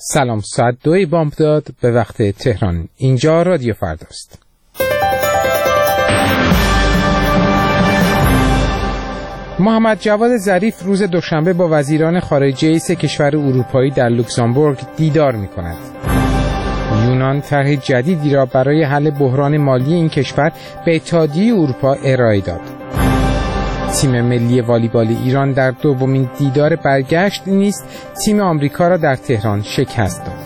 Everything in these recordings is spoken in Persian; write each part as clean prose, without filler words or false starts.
سلام، ساعت 2 بامداد به وقت تهران. اینجا رادیو فرداست. محمد جواد ظریف روز دوشنبه با وزیران خارجه 3 کشور اروپایی در لوکزامبورگ دیدار می‌کند. یونان طرح جدیدی را برای حل بحران مالی این کشور به اتحادیه اروپا ارائه داد. تیم ملی والیبال ایران در دومین دیدار برگشت نیز تیم آمریکا را در تهران شکست داد.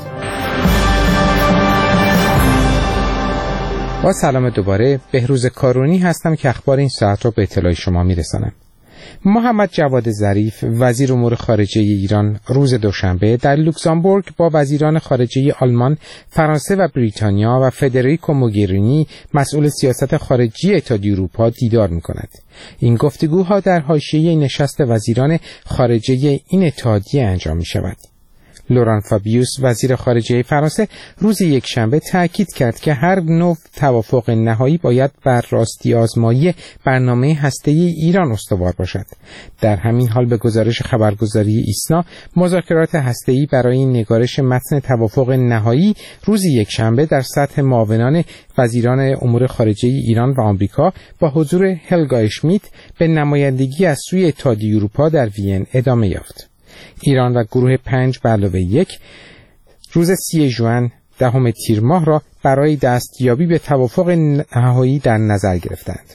با سلام دوباره، بهروز کارونی هستم که اخبار این ساعت را به اطلاع شما میرسانم. محمد جواد ظریف وزیر امور خارجه ایران روز دوشنبه در لوکزامبورگ با وزیران خارجه آلمان، فرانسه و بریتانیا و فدریکو موگرینی مسئول سیاست خارجی اتحادیه اروپا دیدار می‌کند. این گفتگوها در حاشیه نشست وزیران خارجه این اتحادیه انجام می‌شود. لوران فابیوس وزیر خارجه فرانسه روز یکشنبه تأکید کرد که هر نوع توافق نهایی باید بر راستی آزمایی برنامه هسته‌ای ایران استوار باشد. در همین حال به گزارش خبرگزاری ایسنا، مذاکرات هسته‌ای برای نگارش متن توافق نهایی روز یکشنبه در سطح معاونان وزیران امور خارجه ایران و آمریکا با حضور هلگا اشمیت به نمایندگی از سوی اتحادیه اروپا در وین ادامه یافت. ایران و گروه 5+1 روز 30 ژوئن 10 تیر ماه را برای دستیابی به توافق نهایی در نظر گرفتند.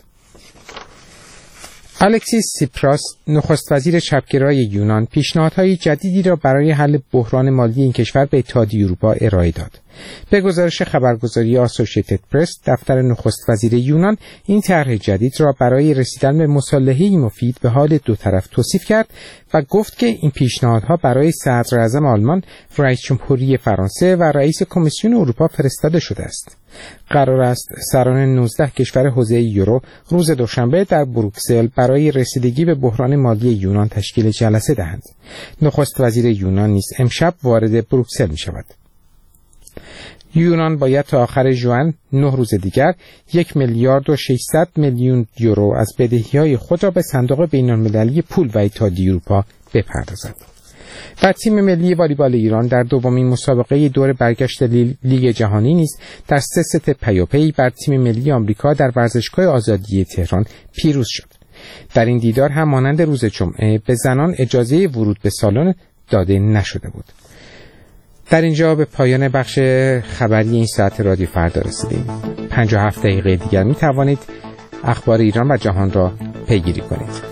الکسیس سیپراس نخست وزیر چپگرای یونان پیشنهادهای جدیدی را برای حل بحران مالی این کشور به اتحادیه اروپا ارائه داد. به گزارش خبرگزاری آسوشیتد پرس، دفتر نخست وزیر یونان این طرح جدید را برای رسیدن به مصالحه‌ای مفید به حال دو طرف توصیف کرد و گفت که این پیشنهادها برای صدر اعظم آلمان، رئیس جمهوری فرانسه و رئیس کمیسیون اروپا فرستاده شده است. قرار است سران 19 کشور حوزه یورو روز دوشنبه در بروکسل برای رسیدگی به بحران مالی یونان تشکیل جلسه دهند. نخست وزیر یونان نیز امشب وارد بروکسل می شود. یونان باید تا آخر ژوئن 9 روز دیگر 1 میلیارد و 600 میلیون یورو از بدهی‌های خود را به صندوق بین‌المللی پول و اتحادیه اروپا بپردازد. و تیم ملی والیبال ایران در دومین مسابقه دور برگشت لیگ جهانی نیز در 3 ست پیاپی بر تیم ملی آمریکا در ورزشگاه آزادی تهران پیروز شد. در این دیدار هم مانند روز جمعه به زنان اجازه ورود به سالن داده نشده بود. در اینجا به پایان بخش خبری این ساعت رادیو فردا رسیدیم. 57 دقیقه دیگر می توانید اخبار ایران و جهان را پیگیری کنید.